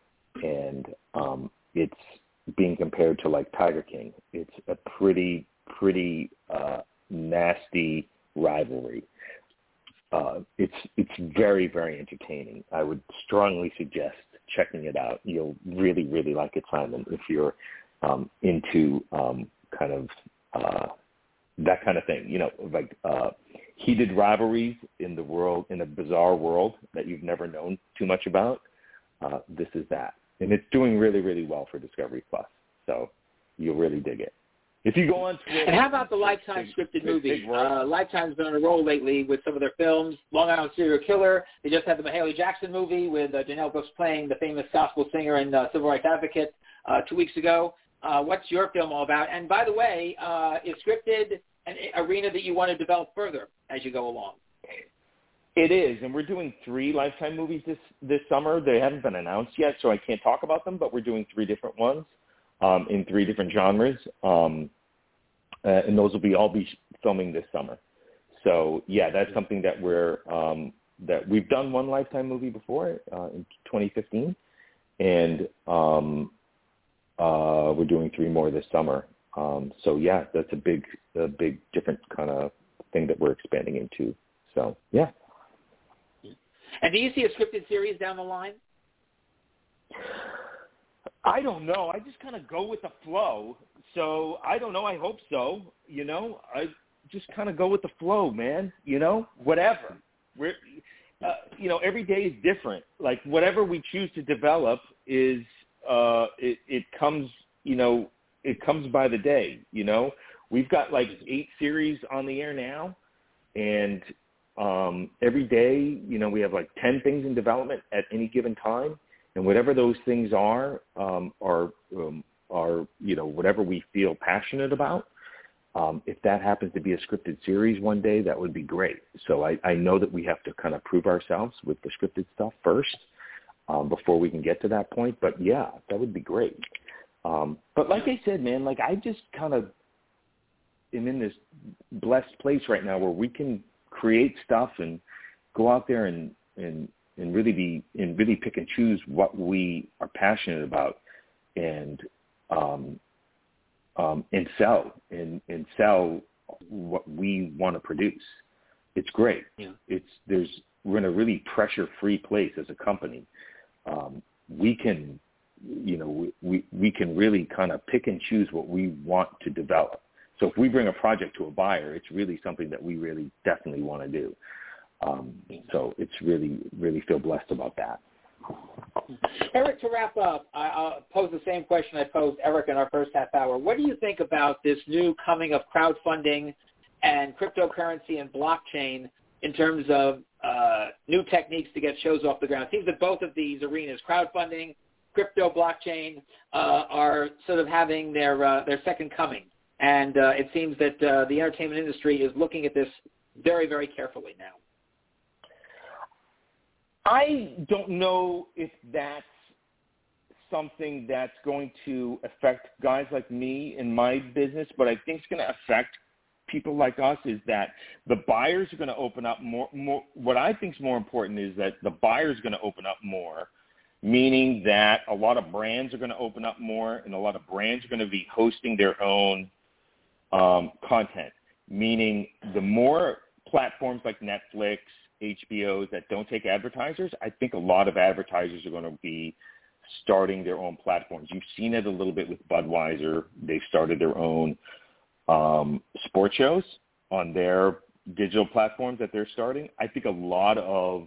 And um, it's being compared to like Tiger King. It's a pretty, pretty uh, nasty rivalry. Uh, it's it's very, very entertaining. I would strongly suggest checking it out. You'll really, really like it, Simon, if you're um, into um, kind of uh, that kind of thing. You know, like uh, heated rivalries in the world, in a bizarre world that you've never known too much about. Uh, this is that. And it's doing really, really well for Discovery Plus. So you'll really dig it. If you go on Twitter,
and how about the Lifetime scripted movie? Uh, Lifetime's been on a roll lately with some of their films. Long Island Serial Killer. They just had the Mahalia Jackson movie with uh, Janelle Brooks playing the famous gospel singer and uh, civil rights advocate uh, two weeks ago. Uh, what's your film all about? And by the way, uh, is scripted an arena that you want to develop further as you go along?
It is, and we're doing three Lifetime movies this, this summer. They haven't been announced yet, so I can't talk about them, but we're doing three different ones um, in three different genres. Um, uh, and those will be all be filming this summer. So yeah, that's something that we're um, that we've done one Lifetime movie before uh, in twenty fifteen, and um, uh, we're doing three more this summer. Um, so yeah, that's a big, a big different kind of thing that we're expanding into. So yeah.
And do you see a scripted series down the line?
I don't know. I just kind of go with the flow. So I don't know. I hope so. You know, I just kind of go with the flow, man. You know, whatever. We're, uh, you know, every day is different. Like whatever we choose to develop is, uh, it, it comes, you know, it comes by the day. You know, we've got like eight series on the air now, and um, every day, you know, we have like ten things in development at any given time. And whatever those things are, um, are, um, are, you know, whatever we feel passionate about, um, if that happens to be a scripted series one day, that would be great. So I, I know that we have to kind of prove ourselves with the scripted stuff first um, before we can get to that point. But, yeah, that would be great. Um, but like I said, man, like I just kind of am in this blessed place right now where we can create stuff and go out there and, and, and really be and really pick and choose what we are passionate about, and um, um, and sell and, and sell what we want to produce. It's great.
Yeah.
It's there's we're in a really pressure-free place as a company. Um, we can, you know, we we can really kind of pick and choose what we want to develop. So if we bring a project to a buyer, it's really something that we really definitely want to do. Um, so it's really, really feel blessed about that.
Eric, to wrap up, I, I'll pose the same question I posed Eric in our first half hour. What do you think about this new coming of crowdfunding and cryptocurrency and blockchain in terms of uh, new techniques to get shows off the ground? It seems that both of these arenas, crowdfunding, crypto, blockchain, uh, are sort of having their uh, their second coming. And uh, it seems that uh, the entertainment industry is looking at this very, very carefully now.
I don't know if that's something that's going to affect guys like me in my business, but I think it's going to affect people like us is that the buyers are going to open up more. more what I think is more important is that the buyers are going to open up more, meaning that a lot of brands are going to open up more, and a lot of brands are going to be hosting their own um, content, meaning the more platforms like Netflix, H B Os that don't take advertisers, I think a lot of advertisers are going to be starting their own platforms. You've seen it a little bit with Budweiser. They've started their own um, sports shows on their digital platforms that they're starting. I think a lot of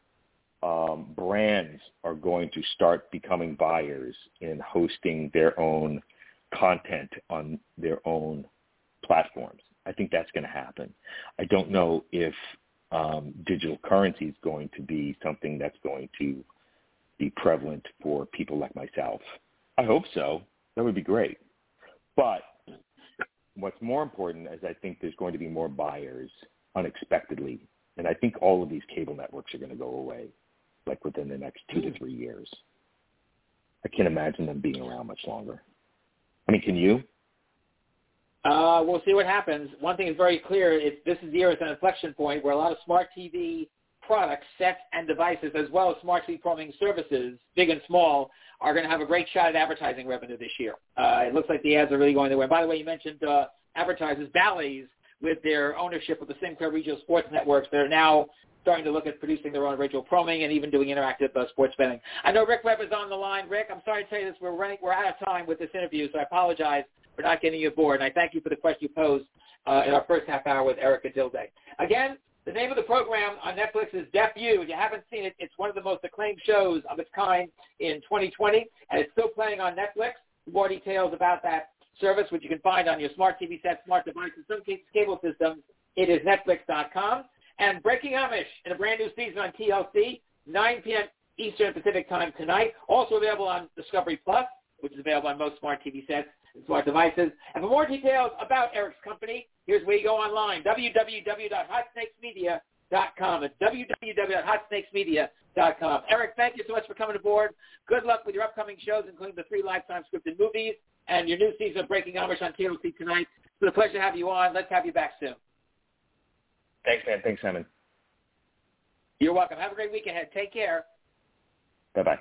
um, brands are going to start becoming buyers and hosting their own content on their own platforms. I think that's going to happen. I don't know if um, digital currency is going to be something that's going to be prevalent for people like myself. I hope so. That would be great. But what's more important is I think there's going to be more buyers unexpectedly. And I think all of these cable networks are going to go away, like within the next two to three years. I can't imagine them being around much longer. I mean, can you?
Uh, we'll see what happens. One thing is very clear. It's, this is the year, it's an inflection point where a lot of smart T V products, sets, and devices, as well as smart T V programming services, big and small, are going to have a great shot at advertising revenue this year. Uh, it looks like the ads are really going their way. By the way, you mentioned uh, advertisers, Bally's, with their ownership of the Sinclair Regional Sports Networks. They're now starting to look at producing their own original programming and even doing interactive uh, sports betting. I know Rick Webb is on the line. Rick, I'm sorry to tell you this. We're running. We're out of time with this interview, so I apologize for not getting you aboard. And I thank you for the question you posed uh, in our first half hour with Erica Dilday. Again, the name of the program on Netflix is Deaf U. If you haven't seen it, it's one of the most acclaimed shows of its kind in twenty twenty, and it's still playing on Netflix. More details about that service, which you can find on your smart T V set, smart device, in some cases cable systems, it is netflix dot com. And Breaking Amish in a brand new season on T L C, nine p.m. Eastern Pacific time tonight. Also available on Discovery Plus, which is available on most smart T V sets and smart devices. And for more details about Eric's company, here's where you go online, w w w dot hot snakes media dot com. It's w w w dot hot snakes media dot com. Eric, thank you so much for coming aboard. Good luck with your upcoming shows, including the three Lifetime scripted movies and your new season of Breaking Amish on T L C tonight. It's been a pleasure to have you on. Let's have you back soon.
Thanks, man. Thanks, Simon.
You're welcome. Have a great week ahead. Take care.
Bye-bye.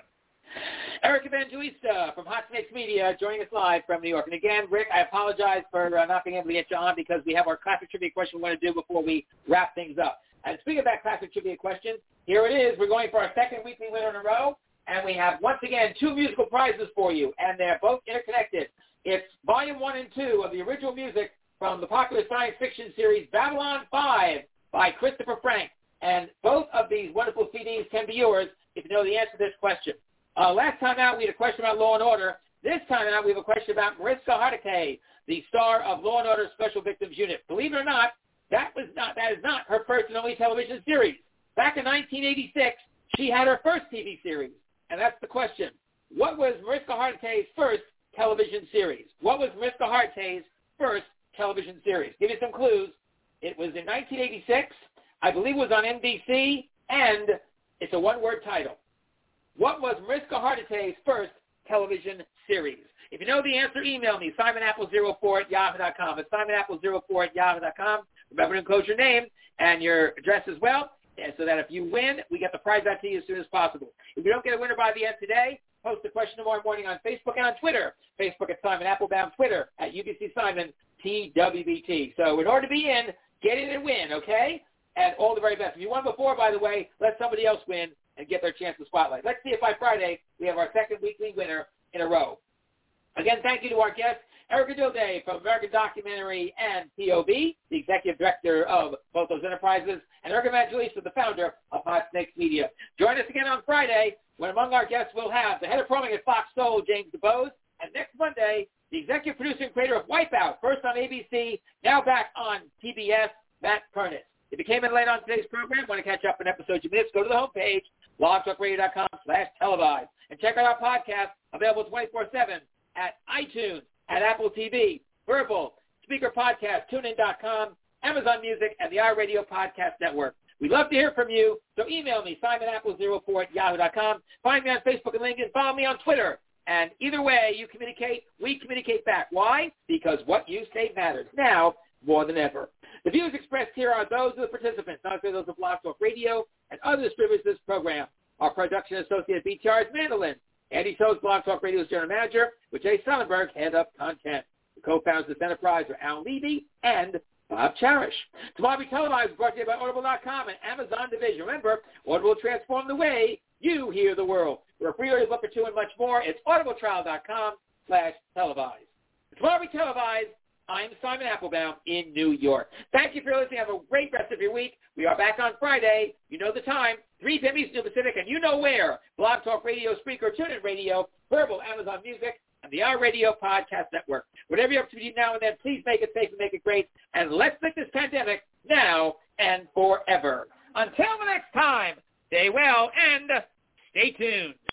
Eric Evangelista from Hot Snakes Media joining us live from New York. And again, Rick, I apologize for uh, not being able to get you on because we have our classic trivia question we want to do before we wrap things up. And speaking of that classic trivia question, here it is. We're going for our second weekly winner in a row. And we have, once again, two musical prizes for you. And they're both interconnected. It's Volume one and two of the original music from the popular science fiction series Babylon five by Christopher Frank. And both of these wonderful C Ds can be yours if you know the answer to this question. Uh, last time out, we had a question about Law and Order. This time out, we have a question about Mariska Hargitay, the star of Law and Order Special Victims Unit. Believe it or not, that was not that is not her first and only television series. Back in nineteen eighty-six, she had her first T V series, and that's the question. What was Mariska Hargitay's first television series? What was Mariska Hargitay's first television series? Give you some clues. It was in nineteen eighty-six. I believe it was on N B C, and it's a one-word title. What was Mariska Hargitay's first television series? If you know the answer, email me, simon apple zero four at yahoo dot com. It's simon apple zero four at yahoo dot com. Remember to enclose your name and your address as well, and so that if you win, we get the prize out to you as soon as possible. If you don't get a winner by the end today, post a question tomorrow morning on Facebook and on Twitter. Facebook at Simon Applebaum, Twitter at U B C Simon T W B T. So in order to be in, get in and win, okay? And all the very best. If you won before, by the way, let somebody else win and get their chance to spotlight. Let's see if by Friday we have our second weekly winner in a row. Again, thank you to our guest, Erica Dilday from American Documentary and P O B, the executive director of both those enterprises, and Eric Evangelista, the founder of Hot Snakes Media. Join us again on Friday when among our guests we'll have the head of programming at Fox Soul, James DeBose, and next Monday, the executive producer and creator of Wipeout, first on A B C, now back on P B S, Matt Pernitz. If you came in late on today's program, want to catch up on episodes you missed, go to the homepage, blog talk radio dot com slash televised, and check out our podcast, available twenty-four seven at iTunes, at Apple T V, Verbal, Speaker Podcast, TuneIn dot com, Amazon Music, and the iRadio Podcast Network. We'd love to hear from you, so email me, simon apple zero four at yahoo dot com. Find me on Facebook and LinkedIn. Follow me on Twitter. And either way you communicate, we communicate back. Why? Because what you say matters now more than ever. The views expressed here are those of the participants, not those of Blog Talk Radio and other distributors of this program. Our production associate at B T R is Mandolin. Andy Toes, Blog Talk Radio's general manager, with Jay Sullenberg, head of content. The co-founders of this enterprise are Al Levy and Bob Cherish. Tomorrow we televised is brought to you by Audible dot com and Amazon Division. Remember, Audible will transform the way you hear the world. For a free audio book or two and much more, it's audibletrial dot com slash televised. Tomorrow we televise. I'm Simon Applebaum in New York. Thank you for listening. Have a great rest of your week. We are back on Friday. You know the time, three p.m. Eastern Pacific, and you know where. Blog Talk Radio, Spreaker, TuneIn Radio, Verbal, Amazon Music, and the iRadio Podcast Network. Whatever you're up to now and then, please make it safe and make it great. And let's make this pandemic now and forever. Until the next time, stay well and stay tuned.